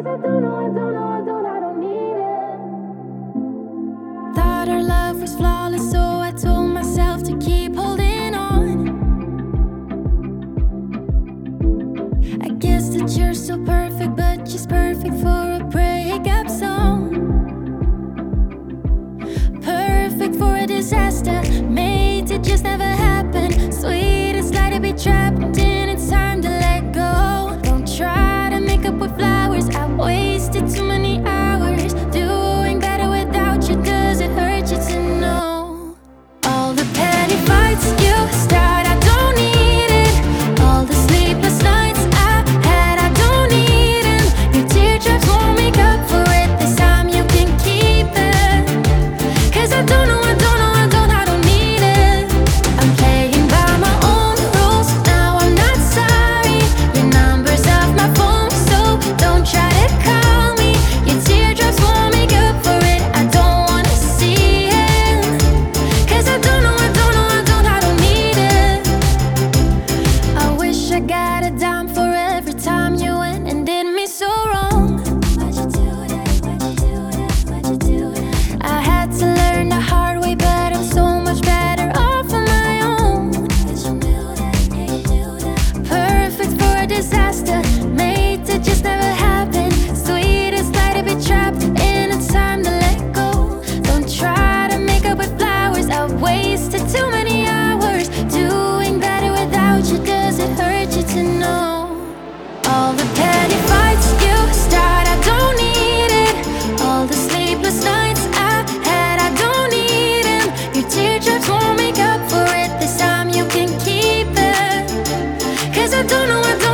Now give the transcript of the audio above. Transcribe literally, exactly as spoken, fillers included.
'Cause I don't know, I don't know, I don't, I don't need it. Thought our love was flawless, so I told myself to keep holding on. I guess that you're so perfect, but just perfect for a breakup song. Perfect for a disaster, made to just never happen. Sweetest lie to be trapped in, it's time to let go. Don't try to make up with flowers, I wasted too many hours doing better without you. Does it hurt you to know all the petty fights you start? I don't need it. All the sleepless nights I had, I don't need them. Your teardrops won't make up for it. This time you can keep it. 'Cause I don't know, I don't know, I don't, I don't need it. I'm playing by my own rules, now I'm not sorry. Your number's off my phone, so don't try to call me. Your teardrops won't make up for it, I don't wanna see it. 'Cause I don't know, I don't know, I don't, I don't need it. I wish I got a dime for every time you went and did me so wrong. Why'd you do that? Why'd you do that? Why'd you do that? I had to learn the hard way, but I'm so much better off on my own. 'Cause you knew that, yeah, you knew that. Perfect for a disaster, made to just never happen. Sweetest lie to be trapped in, it's time to let go. Don't try to make up with flowers, I wasted too many hours doing better without you. Does it hurt you to know all the petty fights you start? I don't need it. All the sleepless nights I had, I don't need them. Your teardrops won't make up for it. This time you can keep it. 'Cause I don't know, I don't